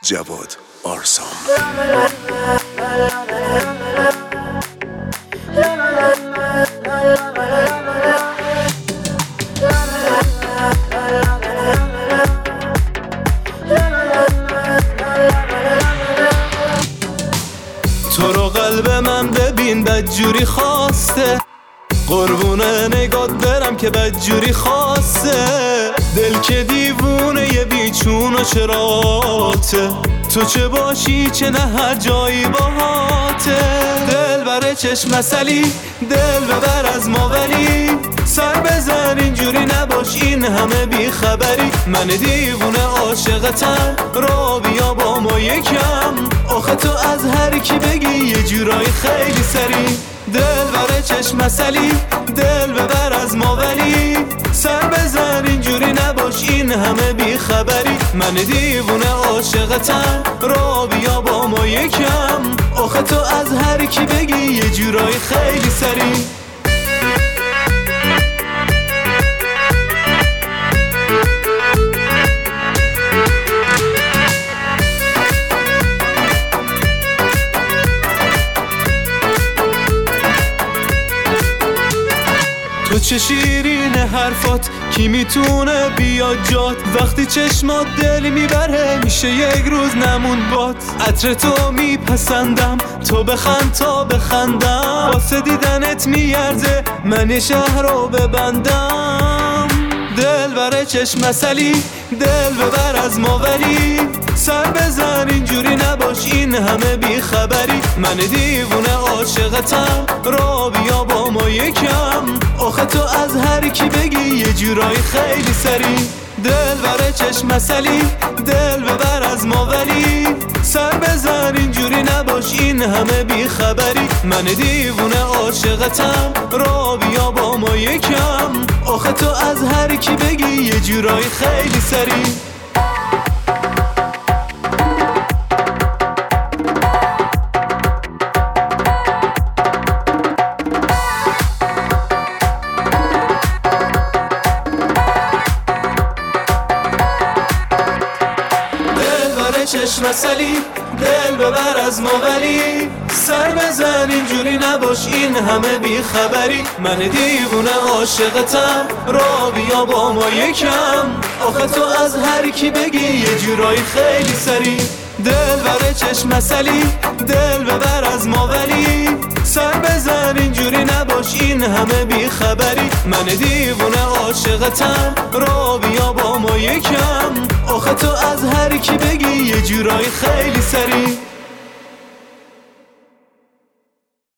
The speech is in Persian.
جواد آرسام. تو رو قلب من ببین بدجوری خواسته، قربونه نگات برم که بدجوری خواسته. دل که دیوونه یه بیچون و چراته، تو چه باشی چه نه هر جایی باهاته. دل بره چشم مسلی، دل ببر از ما ولی سر بزن اینجوری نباش این همه بی خبری. من دیوونه عاشقتم را بیا با ما یکم، آخه تو از هر کی بگی یه جورایی خیلی سری. دل بره چشم مسلی، دل ببر از ما ولی سر بزن اینجوری نباش این همه بی خبری. من دیوونه عاشقتم را بیا با ما یکم، آخه تو از هر کی بگی یه جورایی خیلی سری. تو چه شیرین حرفات، کی میتونه بیاد جات. وقتی چشمات دل میبره میشه یک روز نمون بات. عطر تو میپسندم تو بخند تا بخندم، واسه دیدنت میارزه من شهر رو ببندم. دل بره چشم مسلی، دل ببر از ما ولی سر بزن اینجوری نباش این همه بی خبری. من دیوونه عاشقتم را بیا با ما یکم، آخه تو از هر کی بگی یه جورایی خیلی سری. دل بره چشم مسلی، دل ببر از ما ولی سر بزن اینجوری نباش این همه بی خبری. من دیوونه عاشقتم را بیا با ما یکم، آخه تو از هر کی بگی یه جورایی خیلی سری. چشم مسلی، دل ببر از ما ولی سر بزن اینجوری نباش این همه بی خبری. من دیوونه عاشقتم را بیا با ما یکم، آخه تو از هر کی بگی یه جورایی خیلی سری. دل بره چشم مسلی، دل ببر از ما ولی سر بزن اینجوری نباش این همه بی خبری. من دیوونه عاشقتم را بیا با ما یکم، آخه تو از هر کی بگی یه جورایی خیلی سری.